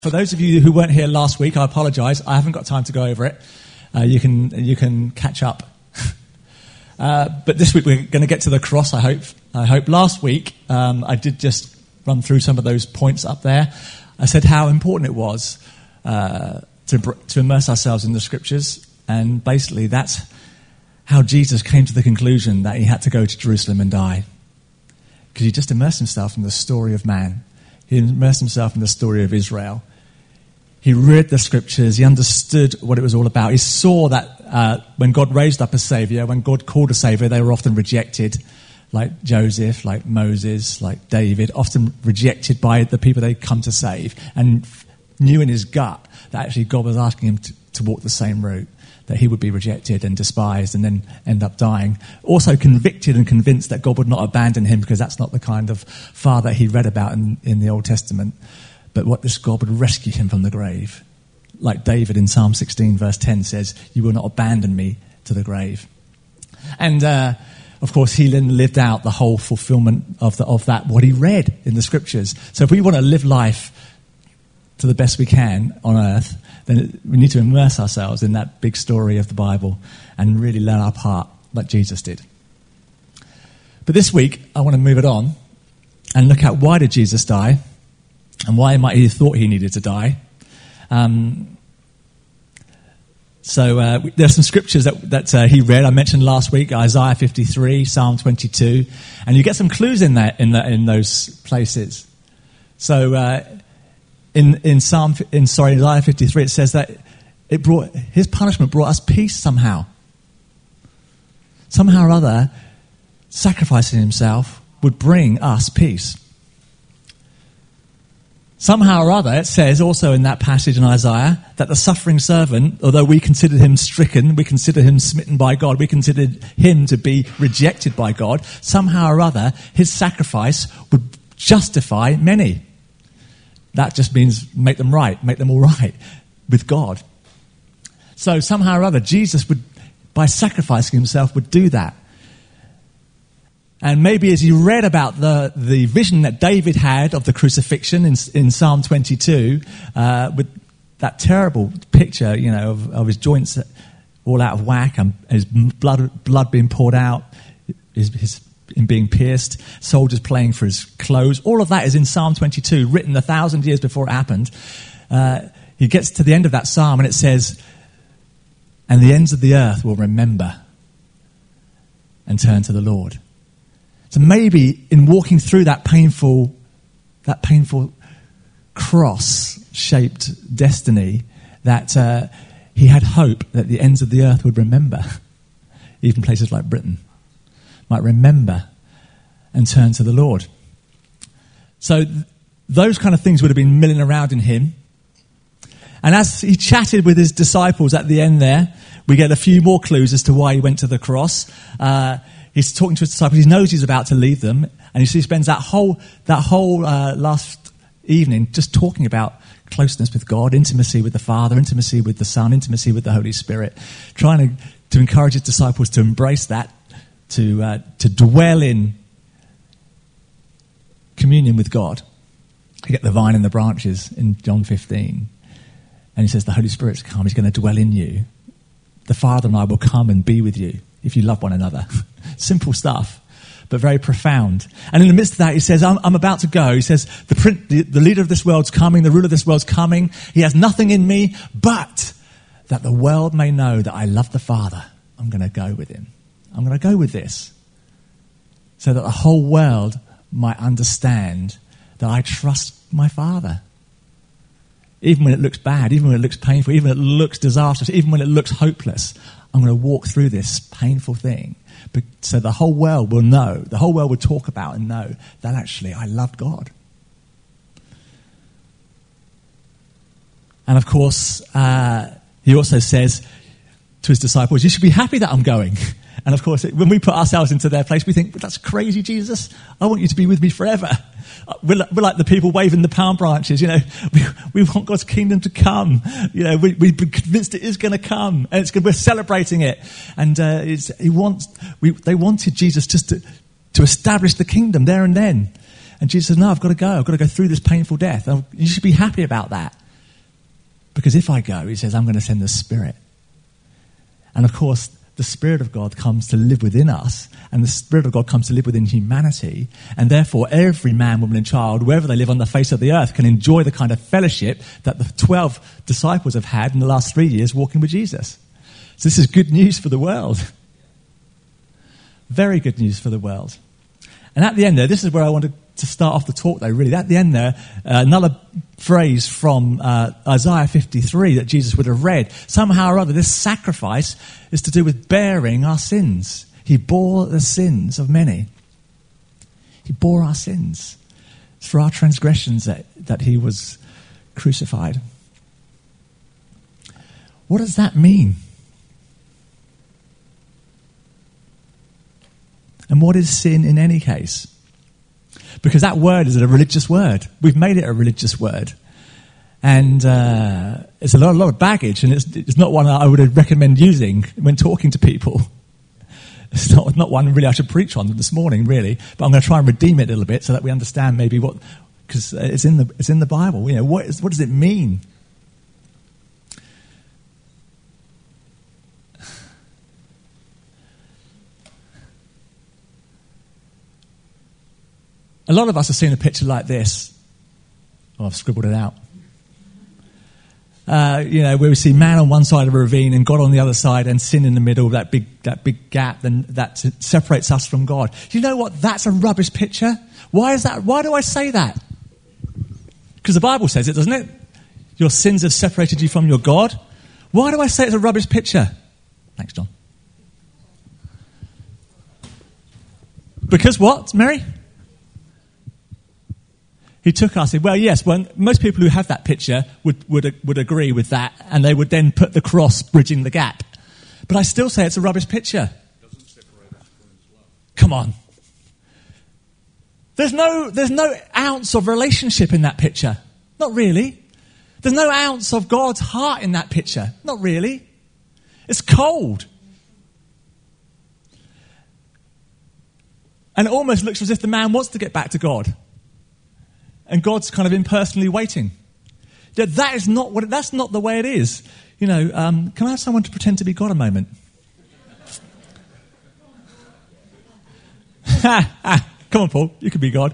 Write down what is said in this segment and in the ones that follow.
For those of you who weren't here last week, I apologise. I haven't got time to go over it. You can catch up. But this week we're going to get to the cross, I hope. Last week I did just run through some of those points up there. I said how important it was to immerse ourselves in the Scriptures. And basically that's how Jesus came to the conclusion that he had to go to Jerusalem and die. Because he just immersed himself in the story of man. He immersed himself in the story of Israel. He read the Scriptures. He understood what it was all about. He saw that when God raised up a Saviour, when God called a Saviour, they were often rejected, like Joseph, like Moses, like David, often rejected by the people they'd come to save, and knew in his gut that actually God was asking him to walk the same route, that he would be rejected and despised and then end up dying. Also convicted and convinced that God would not abandon him, because that's not the kind of father he read about in the Old Testament. But what this God would rescue him from the grave. Like David in Psalm 16 verse 10 says, "You will not abandon me to the grave." And of course he then lived out the whole fulfillment of that, what he read in the Scriptures. So if we want to live life to the best we can on earth, then we need to immerse ourselves in that big story of the Bible and really learn our part like Jesus did. But this week I want to move it on and look at, why did Jesus die? And why might he have thought he needed to die? So there's some scriptures that he read. I mentioned last week Isaiah 53, Psalm 22, and you get some clues in in those places. So in Isaiah 53, it says that his punishment brought us peace somehow. Somehow or other, sacrificing himself would bring us peace. Somehow or other, it says also in that passage in Isaiah that the suffering servant, although we considered him stricken, we considered him smitten by God, we considered him to be rejected by God, somehow or other, his sacrifice would justify many. That just means make them all right with God. So somehow or other, Jesus would, by sacrificing himself, would do that. And maybe as you read about the vision that David had of the crucifixion in Psalm 22, with that terrible picture, of his joints all out of whack and his blood being poured out, him being pierced, soldiers playing for his clothes, all of that is in Psalm 22, written 1,000 years before it happened. He gets to the end of that psalm and it says, "And the ends of the earth will remember and turn to the Lord." So maybe in walking through that painful cross-shaped destiny, that he had hope that the ends of the earth would remember. Even places like Britain might remember and turn to the Lord. So those kind of things would have been milling around in him. And as he chatted with his disciples at the end there, we get a few more clues as to why he went to the cross. He's talking to his disciples. He knows he's about to leave them, and he spends that whole last evening just talking about closeness with God, intimacy with the Father, intimacy with the Son, intimacy with the Holy Spirit, trying to encourage his disciples to embrace that, to dwell in communion with God. You get the vine and the branches in John 15, and he says the Holy Spirit's come. He's going to dwell in you. The Father and I will come and be with you if you love one another. Simple stuff, but very profound. And in the midst of that, he says, I'm about to go. He says, the leader of this world's coming, the ruler of this world's coming. He has nothing in me, but that the world may know that I love the Father. I'm going to go with him. I'm going to go with this, so that the whole world might understand that I trust my Father. Even when it looks bad, even when it looks painful, even when it looks disastrous, even when it looks hopeless, I'm going to walk through this painful thing, so the whole world will know, the whole world will talk about and know that actually I loved God. And of course, he also says to his disciples, you should be happy that I'm going. And of course, when we put ourselves into their place, we think, that's crazy, Jesus. I want you to be with me forever. We're like the people waving the palm branches, we want God's kingdom to come. We've been convinced it is going to come, and we're celebrating it. And they wanted Jesus just to establish the kingdom there and then. And Jesus says, no, I've got to go. I've got to go through this painful death. You should be happy about that. Because if I go, he says, I'm going to send the Spirit. And of course, the Spirit of God comes to live within us, and the Spirit of God comes to live within humanity, and therefore every man, woman and child, wherever they live on the face of the earth, can enjoy the kind of fellowship that the 12 disciples have had in the last 3 years walking with Jesus. So this is good news for the world. Very good news for the world. And at the end there, this is where I wanted to start off the talk though, really. At the end there, another phrase from Isaiah 53 that Jesus would have read. Somehow or other, this sacrifice is to do with bearing our sins. He bore the sins of many. He bore our sins. It's for our transgressions that he was crucified. What does that mean? And what is sin in any case? Because that word is a religious word. We've made it a religious word. And it's a lot of baggage, and it's not one I would recommend using when talking to people. It's not one really I should preach on this morning, really. But I'm going to try and redeem it a little bit so that we understand maybe what, because it's in the Bible. You know, what does it mean? A lot of us have seen a picture like this. Oh, I've scribbled it out. Where we see man on one side of a ravine and God on the other side, and sin in the middle, that big gap that separates us from God. You know what? That's a rubbish picture. Why is that? Why do I say that? Because the Bible says it, doesn't it? Your sins have separated you from your God. Why do I say it's a rubbish picture? Thanks, John. Because what, Mary? He took us. Well, yes. Well, most people who have that picture would agree with that, and they would then put the cross bridging the gap. But I still say it's a rubbish picture. Doesn't separate us from His love. Come on. There's no ounce of relationship in that picture. Not really. There's no ounce of God's heart in that picture. Not really. It's cold. And it almost looks as if the man wants to get back to God. And God's kind of impersonally waiting. That's not the way it is. You know, can I have someone to pretend to be God a moment? Come on, Paul, you can be God.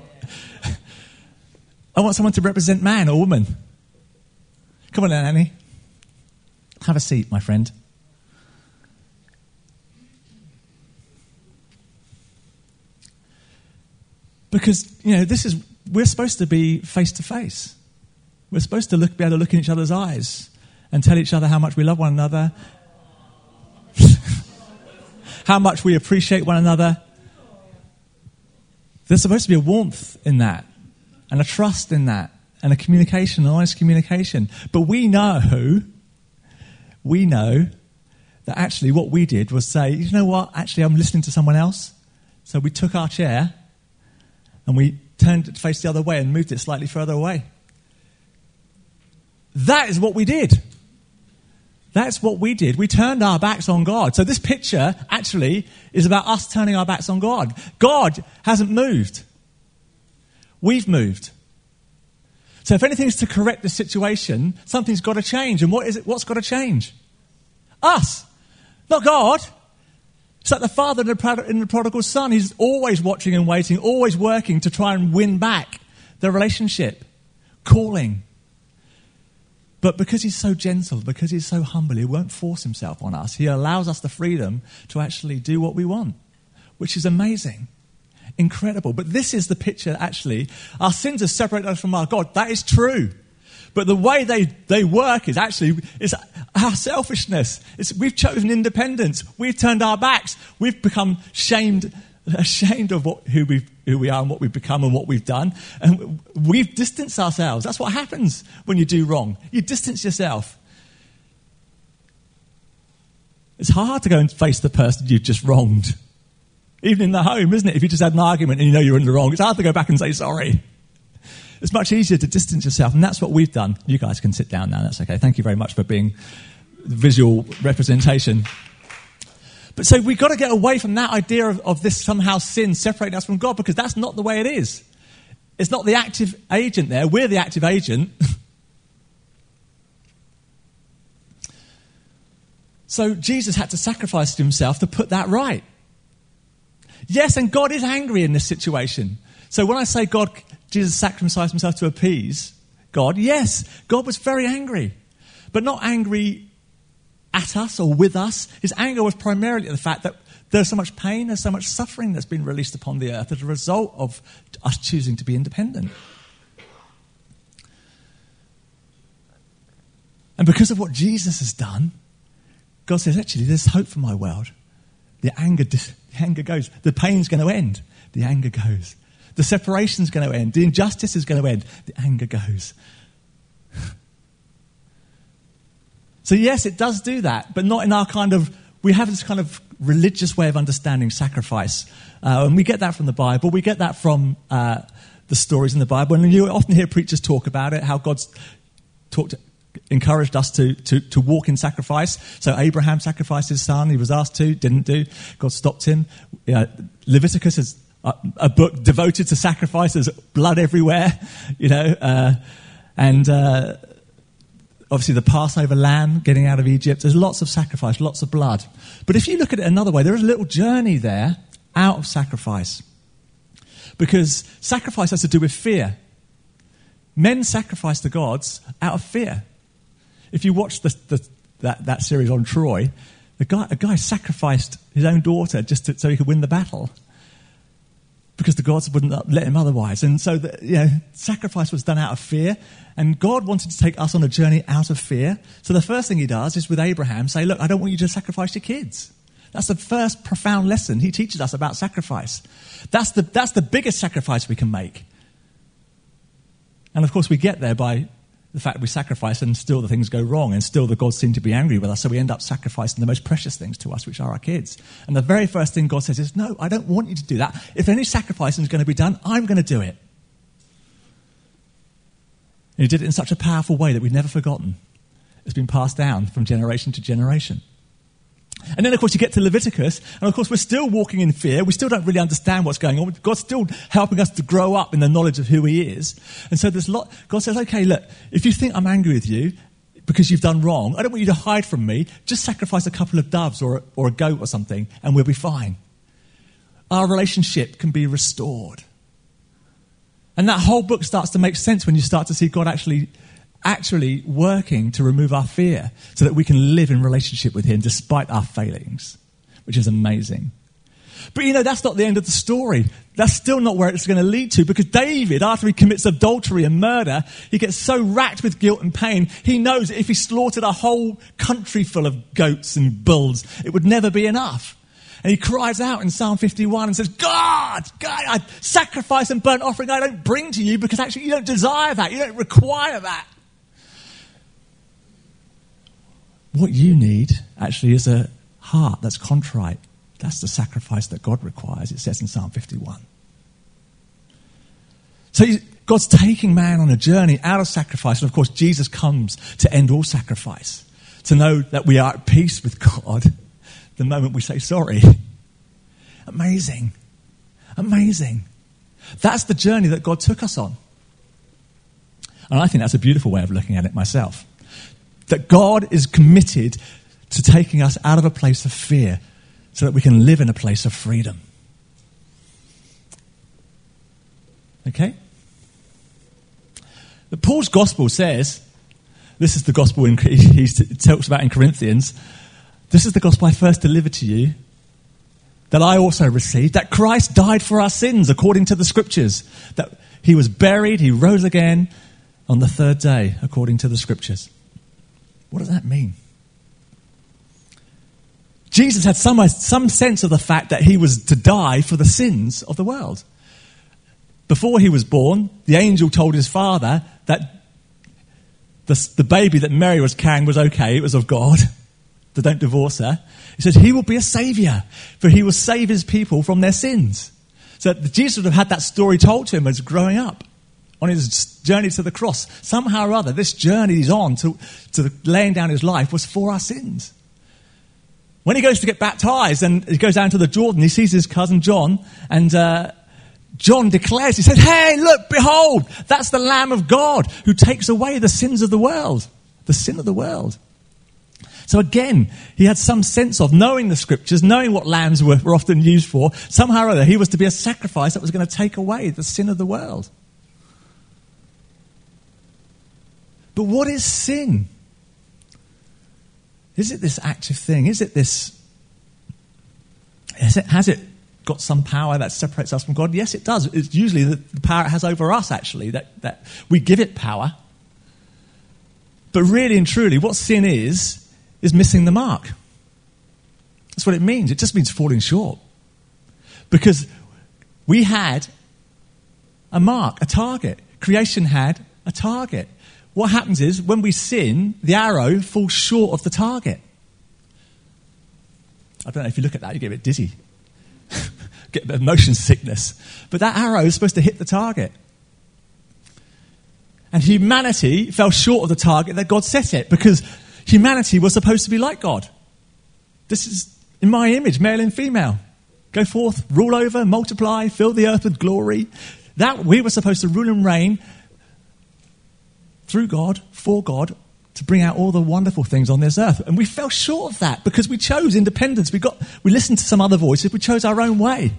I want someone to represent man or woman. Come on then, Annie. Have a seat, my friend. Because, you know, we're supposed to be face to face. We're supposed to be able to look in each other's eyes and tell each other how much we love one another, how much we appreciate one another. There's supposed to be a warmth in that, and a trust in that, and a communication, an honest communication. But we know that actually what we did was say, you know what, actually I'm listening to someone else. So we took our chair and we turned it to face the other way and moved it slightly further away. That is what we did. That's what we did. We turned our backs on God. So this picture actually is about us turning our backs on God. God hasn't moved. We've moved. So if anything's to correct the situation, something's got to change. And what is it? What's got to change? Us, not God. It's like the father in the prodigal son. He's always watching and waiting, always working to try and win back the relationship, calling. But because he's so gentle, because he's so humble, he won't force himself on us. He allows us the freedom to actually do what we want, which is amazing, incredible. But this is the picture, actually. Our sins have separated us from our God. That is true. But the way they work is our selfishness. We've chosen independence. We've turned our backs. We've become ashamed of who we are and what we've become and what we've done. And we've distanced ourselves. That's what happens when you do wrong. You distance yourself. It's hard to go and face the person you've just wronged. Even in the home, isn't it? If you just had an argument and you know you're in the wrong, it's hard to go back and say sorry. It's much easier to distance yourself, and that's what we've done. You guys can sit down now, that's okay. Thank you very much for being visual representation. But so we've got to get away from that idea of this somehow sin separating us from God, because that's not the way it is. It's not the active agent there. We're the active agent. So Jesus had to sacrifice himself to put that right. Yes, and God is angry in this situation. So when I say Jesus sacrificed himself to appease God, yes, God was very angry. But not angry at us or with us. His anger was primarily at the fact that there's so much pain, there's so much suffering that's been released upon the earth as a result of us choosing to be independent. And because of what Jesus has done, God says, actually, there's hope for my world. The anger goes. The pain's going to end. The anger goes. The separation's going to end. The injustice is going to end. The anger goes. So yes, it does do that, but not in our we have this kind of religious way of understanding sacrifice. And we get that from the Bible. We get that from the stories in the Bible. And you often hear preachers talk about it, how God's encouraged us to walk in sacrifice. So Abraham sacrificed his son. He was asked to, didn't do. God stopped him. Leviticus is a book devoted to sacrifice. There's blood everywhere, and obviously the Passover lamb getting out of Egypt. There's lots of sacrifice, lots of blood. But if you look at it another way, there is a little journey there out of sacrifice. Because sacrifice has to do with fear. Men sacrifice to gods out of fear. If you watch that series on Troy, a guy sacrificed his own daughter just so he could win the battle, because the gods wouldn't let him otherwise. And so sacrifice was done out of fear, and God wanted to take us on a journey out of fear. So the first thing he does is with Abraham say, look, I don't want you to sacrifice your kids. That's the first profound lesson he teaches us about sacrifice. That's the biggest sacrifice we can make. And of course we get there by the fact we sacrifice and still the things go wrong and still the gods seem to be angry with us, so we end up sacrificing the most precious things to us, which are our kids. And the very first thing God says is, no, I don't want you to do that. If any sacrificing is going to be done, I'm going to do it. And he did it in such a powerful way that we've never forgotten. It's been passed down from generation to generation. And then, of course, you get to Leviticus, and of course, we're still walking in fear. We still don't really understand what's going on. God's still helping us to grow up in the knowledge of who he is. And so God says, okay, look, if you think I'm angry with you because you've done wrong, I don't want you to hide from me. Just sacrifice a couple of doves or a goat or something, and we'll be fine. Our relationship can be restored. And that whole book starts to make sense when you start to see God actually working to remove our fear so that we can live in relationship with him despite our failings, which is amazing. But that's not the end of the story. That's still not where it's going to lead to, because David, after he commits adultery and murder, he gets so racked with guilt and pain, he knows that if he slaughtered a whole country full of goats and bulls, it would never be enough. And he cries out in Psalm 51 and says, God, I sacrifice and burnt offering I don't bring to you because actually you don't desire that. You don't require that. What you need actually is a heart that's contrite. That's the sacrifice that God requires, it says in Psalm 51. So God's taking man on a journey out of sacrifice. And of course, Jesus comes to end all sacrifice, to know that we are at peace with God the moment we say sorry. Amazing. Amazing. That's the journey that God took us on. And I think that's a beautiful way of looking at it myself. That God is committed to taking us out of a place of fear so that we can live in a place of freedom. Okay? But Paul's gospel says, this is the gospel he talks about in Corinthians, this is the gospel I first delivered to you, that I also received, that Christ died for our sins according to the scriptures, that he was buried, he rose again on the third day according to the scriptures. What does that mean? Jesus had some sense of the fact that he was to die for the sins of the world. Before he was born, the angel told his father that the baby that Mary was carrying was okay, it was of God, so don't divorce her. He said he will be a saviour, for he will save his people from their sins. So Jesus would have had that story told to him as growing up, on his journey to the cross. Somehow or other, this journey he's on to laying down his life was for our sins. When he goes to get baptized and he goes down to the Jordan, he sees his cousin John, and John declares, he said, hey, look, behold, that's the Lamb of God who takes away the sins of the world, the sin of the world. So again, he had some sense of knowing the scriptures, knowing what lambs were often used for. Somehow or other, he was to be a sacrifice that was going to take away the sin of the world. But what is sin? Is it this active thing? Has it got some power that separates us from God? Yes, it does. It's usually the power it has over us, actually, that we give it power. But really and truly, what sin is missing the mark. That's what it means. It just means falling short. Because we had a mark, a target. Creation had a target. What happens is, when we sin, the arrow falls short of the target. I don't know if you look at that, you get a bit dizzy. Get a bit of motion sickness. But that arrow is supposed to hit the target. And humanity fell short of the target that God set it, because humanity was supposed to be like God. This is in my image, male and female. Go forth, rule over, multiply, fill the earth with glory. That we were supposed to rule and reign through God, for God, to bring out all the wonderful things on this earth. And we fell short of that because we chose independence. We listened to some other voices. We chose our own way.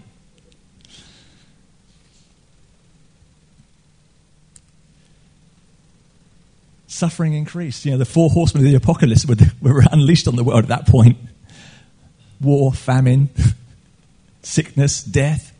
Suffering increased. The 4 horsemen of the apocalypse were unleashed on the world at that point. War, famine, sickness, death.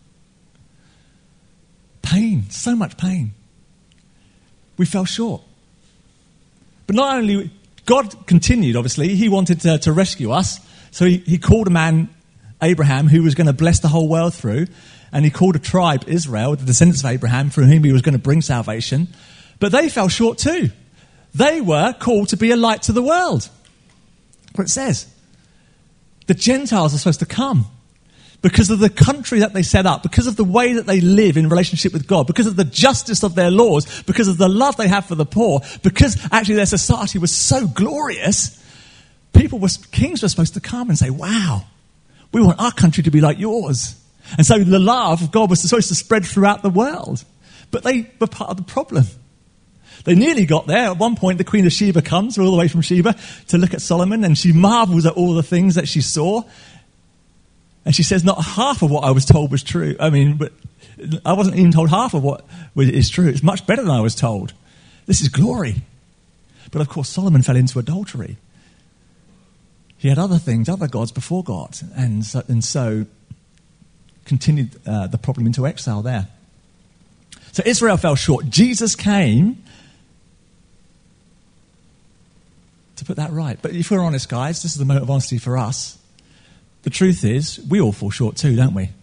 Pain, so much pain. We fell short. But not only, God continued, obviously. He wanted to rescue us. So he called a man, Abraham, who was going to bless the whole world through. And he called a tribe, Israel, the descendants of Abraham, through whom he was going to bring salvation. But they fell short too. They were called to be a light to the world. That's what it says. The Gentiles are supposed to come because of the country that they set up, because of the way that they live in relationship with God, because of the justice of their laws, because of the love they have for the poor, because actually their society was so glorious. Kings were supposed to come and say, wow, we want our country to be like yours. And so the love of God was supposed to spread throughout the world. But they were part of the problem. They nearly got there. At one point, the Queen of Sheba comes all the way from Sheba to look at Solomon, and she marvels at all the things that she saw. And she says, not half of what I was told was true. But I wasn't even told half of what is true. It's much better than I was told. This is glory. But of course, Solomon fell into adultery. He had other things, other gods before God. And so continued the problem into exile there. So Israel fell short. Jesus came to put that right. But if we're honest, guys, this is the moment of honesty for us. The truth is, we all fall short too, don't we?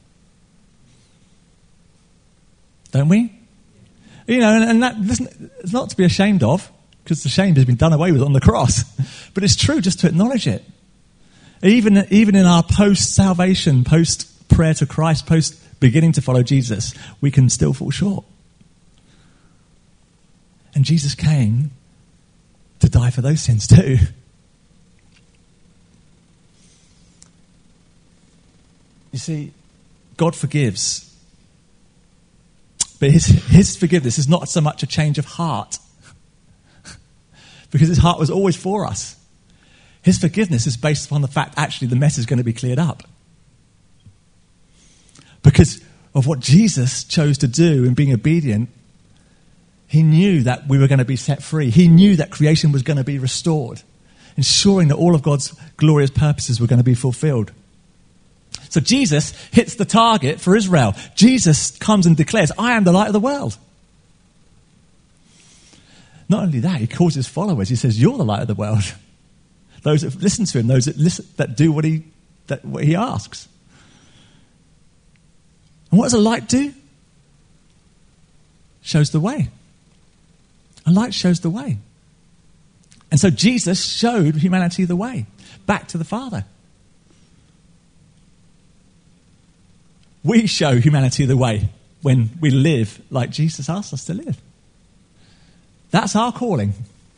Don't we? And that it's not to be ashamed of, because the shame has been done away with on the cross. But it's true just to acknowledge it. Even in our post-salvation, post-prayer to Christ, post-beginning to follow Jesus, we can still fall short. And Jesus came to die for those sins too. You see, God forgives. But his forgiveness is not so much a change of heart. Because his heart was always for us. His forgiveness is based upon the fact actually the mess is going to be cleared up. Because of what Jesus chose to do in being obedient, he knew that we were going to be set free. He knew that creation was going to be restored, ensuring that all of God's glorious purposes were going to be fulfilled. So Jesus hits the target for Israel. Jesus comes and declares, I am the light of the world. Not only that, he calls his followers. He says, you're the light of the world. Those that listen to him, those that do what he asks. And what does a light do? Shows the way. A light shows the way. And so Jesus showed humanity the way back to the Father. We show humanity the way when we live like Jesus asked us to live. That's our calling.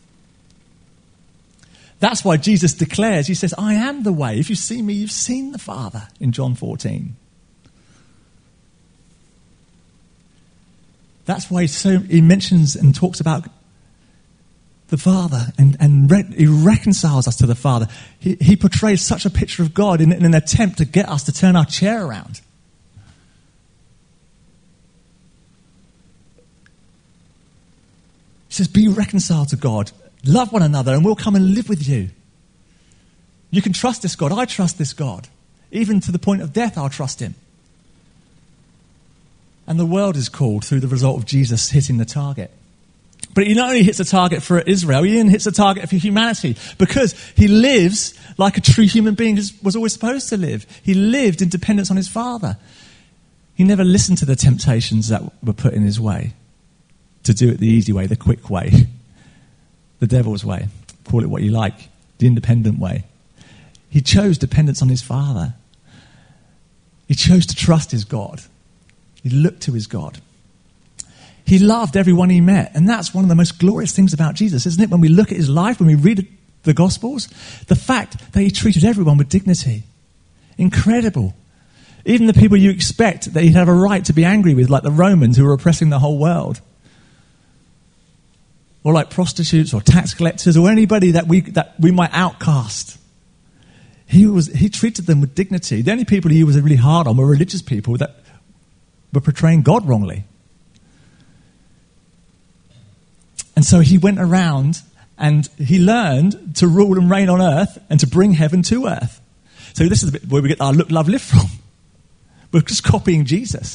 That's why Jesus declares, he says, I am the way. If you see me, you've seen the Father in John 14. That's why he mentions and talks about the Father and He reconciles us to the Father. He portrays such a picture of God in an attempt to get us to turn our chair around. He says, be reconciled to God. Love one another and we'll come and live with you. You can trust this God. I trust this God. Even to the point of death, I'll trust him. And the world is called through the result of Jesus hitting the target. But he not only hits the target for Israel, he even hits the target for humanity because he lives like a true human being was always supposed to live. He lived in dependence on his Father. He never listened to the temptations that were put in his way to do it the easy way, the quick way, the devil's way. Call it what you like, the independent way. He chose dependence on his Father. He chose to trust his God. He looked to his God. He loved everyone he met. And that's one of the most glorious things about Jesus, isn't it? When we look at his life, when we read the Gospels, the fact that he treated everyone with dignity. Incredible. Even the people you expect that he'd have a right to be angry with, like the Romans who were oppressing the whole world. Or like prostitutes or tax collectors or anybody that we might outcast. He treated them with dignity. The only people he was really hard on were religious people that were portraying God wrongly. And so he went around and he learned to rule and reign on earth and to bring heaven to earth. So this is the bit where we get our look, love, live from. We're just copying Jesus.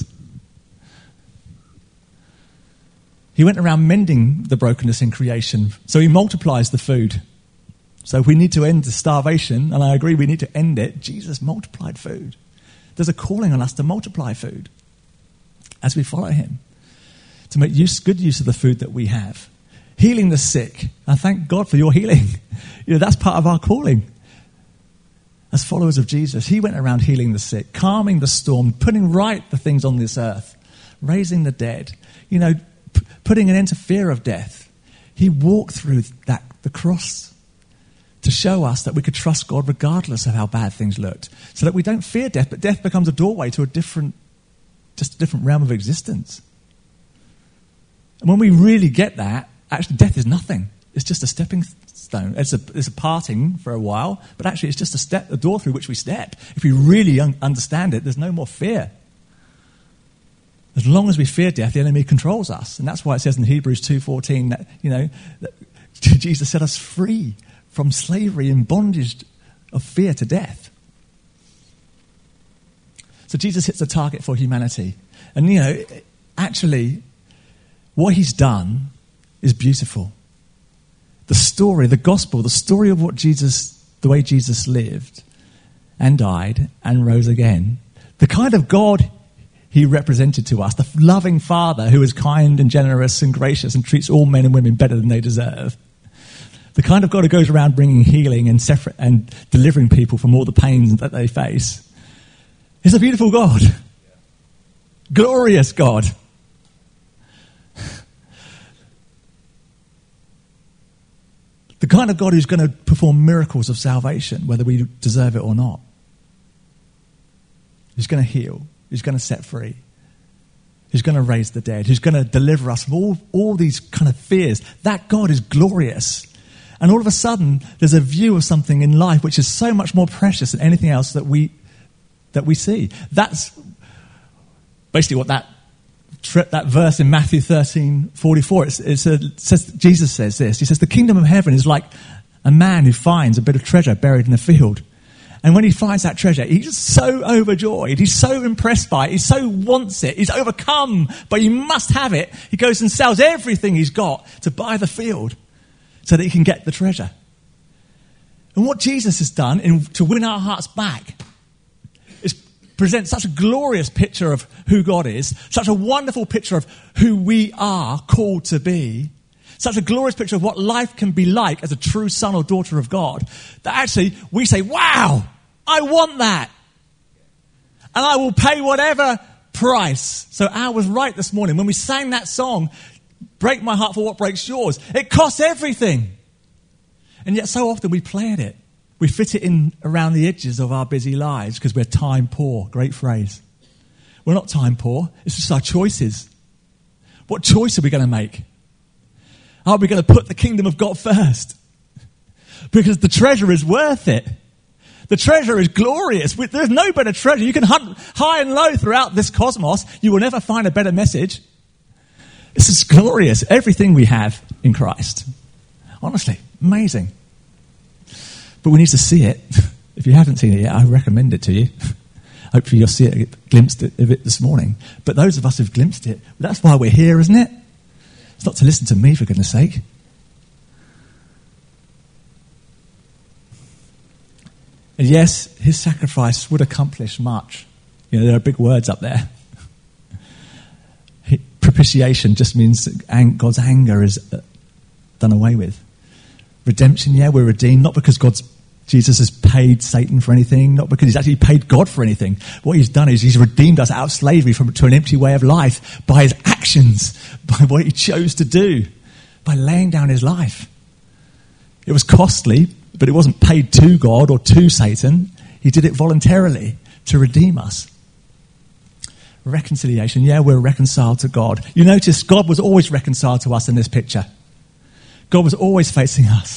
He went around mending the brokenness in creation. So he multiplies the food. So if we need to end the starvation, and I agree we need to end it, Jesus multiplied food. There's a calling on us to multiply food as we follow him, to make good use of the food that we have. Healing the sick. I thank God for your healing. That's part of our calling. As followers of Jesus, he went around healing the sick, calming the storm, putting right the things on this earth, raising the dead, putting an end to fear of death. He walked through the cross to show us that we could trust God regardless of how bad things looked, so that we don't fear death, but death becomes a doorway to a different realm of existence. And when we really get that, actually death is nothing. It's just a stepping stone. It's a parting for a while, but actually it's just a door through which we step. If we really understand it, there's no more fear. As long as we fear death, the enemy controls us. And that's why it says in Hebrews 2:14 that Jesus set us free from slavery and bondage of fear to death. So Jesus hits the target for humanity. And, actually, what he's done is beautiful. The story, the gospel, the story of the way Jesus lived and died and rose again, the kind of God he represented to us, the loving Father who is kind and generous and gracious and treats all men and women better than they deserve, the kind of God who goes around bringing healing and delivering people from all the pains that they face, is a beautiful God. Glorious God. The kind of God who's going to perform miracles of salvation, whether we deserve it or not. Who's going to heal. Who's going to set free. Who's going to raise the dead. Who's going to deliver us from all these kind of fears. That God is glorious. And all of a sudden, there's a view of something in life which is so much more precious than anything else that we see. That's basically what that verse in Matthew 13:44, says, Jesus says this. He says, the kingdom of heaven is like a man who finds a bit of treasure buried in a field. And when he finds that treasure, he's so overjoyed. He's so impressed by it. He so wants it. He's overcome, but he must have it. He goes and sells everything he's got to buy the field so that he can get the treasure. And what Jesus has done to win our hearts back is present such a glorious picture of who God is, such a wonderful picture of who we are called to be, such a glorious picture of what life can be like as a true son or daughter of God, that actually we say, wow, I want that. And I will pay whatever price. So Al was right this morning when we sang that song, Break My Heart for What Breaks Yours. It costs everything. And yet so often we play at it. We fit it in around the edges of our busy lives because we're time poor. Great phrase. We're not time poor. It's just our choices. What choice are we going to make? Are we going to put the kingdom of God first? because the treasure is worth it. The treasure is glorious. There's no better treasure. You can hunt high and low throughout this cosmos. You will never find a better message. This is glorious. Everything we have in Christ. Honestly, amazing. But we need to see it. If you haven't seen it yet, I recommend it to you. Hopefully you'll see it, glimpsed of it this morning. But those of us who've glimpsed it, that's why we're here, isn't it? It's not to listen to me, for goodness sake. And yes, his sacrifice would accomplish much. You know, there are big words up there. Propitiation just means God's anger is done away with. Redemption, yeah, we're redeemed, not because Jesus has paid Satan for anything, not because he's actually paid God for anything. What he's done is he's redeemed us out of slavery to an empty way of life by his actions, by what he chose to do, by laying down his life. It was costly, but it wasn't paid to God or to Satan. He did it voluntarily to redeem us. Reconciliation, yeah, we're reconciled to God. You notice God was always reconciled to us in this picture. God was always facing us.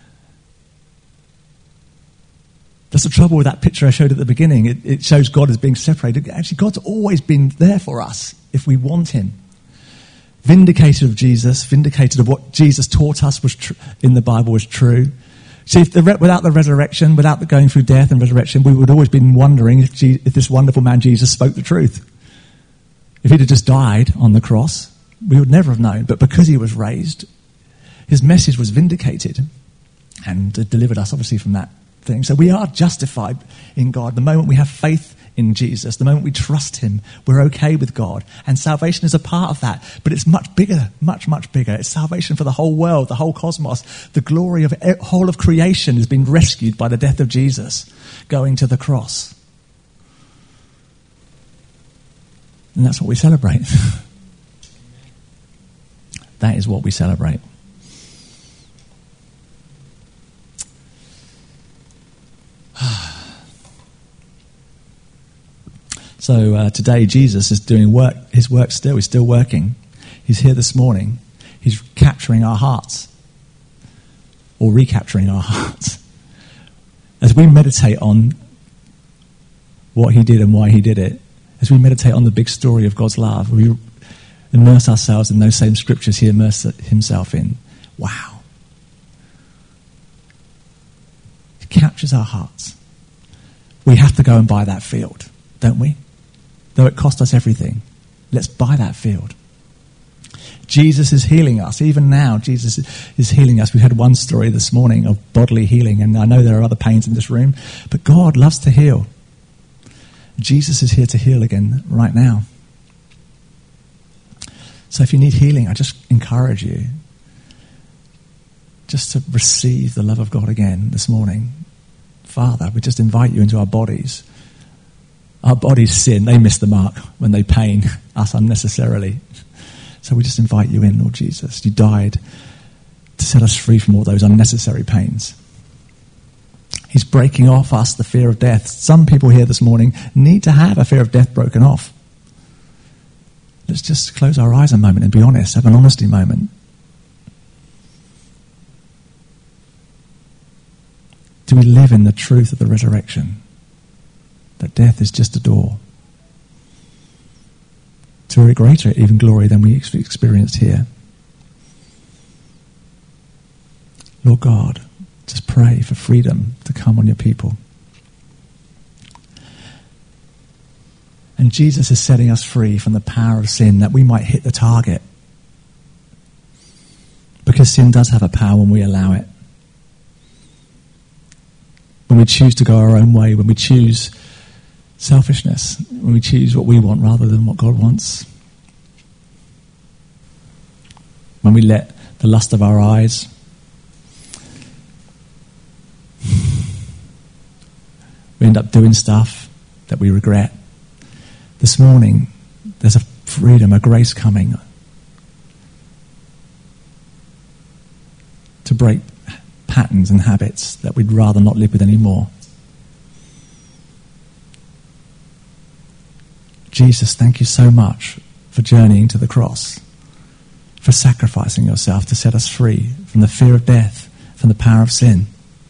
That's the trouble with that picture I showed at the beginning. It shows God as being separated. Actually, God's always been there for us if we want him. Vindicated of Jesus, vindicated of what Jesus taught us was in the Bible was true. See, without the resurrection, without the going through death and resurrection, we would always been wondering if this wonderful man Jesus spoke the truth. If he'd have just died on the cross, we would never have known. But because he was raised, his message was vindicated and delivered us, obviously, from that thing. So we are justified in God. The moment we have faith in Jesus, the moment we trust him, we're okay with God. And salvation is a part of that. But it's much bigger, much, much bigger. It's salvation for the whole world, the whole cosmos. The glory of whole of creation has been rescued by the death of Jesus going to the cross. And that's what we celebrate. That is what we celebrate. So today Jesus is doing his work still. He's still working. He's here this morning. He's capturing our hearts. Or recapturing our hearts. As we meditate on what he did and why he did it, as we meditate on the big story of God's love, we immerse ourselves in those same scriptures he immersed himself in. Wow. It captures our hearts. We have to go and buy that field, don't we? Though it cost us everything. Let's buy that field. Jesus is healing us. Even now, Jesus is healing us. We had one story this morning of bodily healing, and I know there are other pains in this room, but God loves to heal. Jesus is here to heal again right now. So if you need healing, I just encourage you just to receive the love of God again this morning. Father, we just invite you into our bodies. Our bodies sin. They miss the mark when they pain us unnecessarily. So we just invite you in, Lord Jesus. You died to set us free from all those unnecessary pains. He's breaking off us the fear of death. Some people here this morning need to have a fear of death broken off. Let's just close our eyes a moment and be honest. Have an honesty moment. Do we live in the truth of the resurrection? That death is just a door to a greater even glory than we experienced here. Lord God, just pray for freedom to come on your people. And Jesus is setting us free from the power of sin that we might hit the target. Because sin does have a power when we allow it. When we choose to go our own way, when we choose selfishness, when we choose what we want rather than what God wants. When we let the lust of our eyes, we end up doing stuff that we regret. This morning, there's a freedom, a grace coming to break patterns and habits that we'd rather not live with anymore. Jesus, thank you so much for journeying to the cross, for sacrificing yourself to set us free from the fear of death, from the power of sin.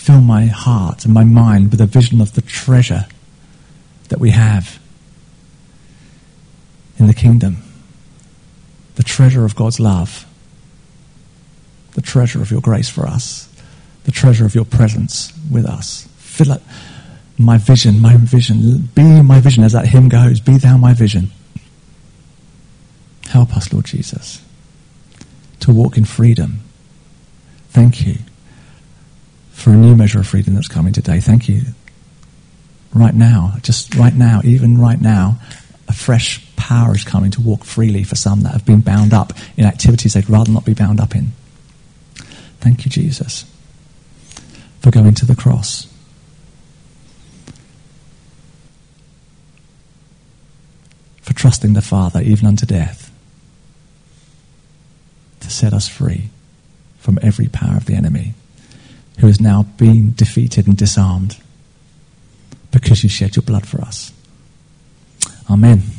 fill my heart and my mind with a vision of the treasure that we have in the kingdom. The treasure of God's love. The treasure of your grace for us. The treasure of your presence with us. Fill up my vision. Be my vision, as that hymn goes. Be thou my vision. Help us, Lord Jesus, to walk in freedom. Thank you for a new measure of freedom that's coming today. Thank you. Right now, even right now, a fresh power is coming to walk freely for some that have been bound up in activities they'd rather not be bound up in. Thank you, Jesus, for going to the cross. For trusting the Father even unto death to set us free from every power of the enemy who is now being defeated and disarmed because you shed your blood for us. Amen.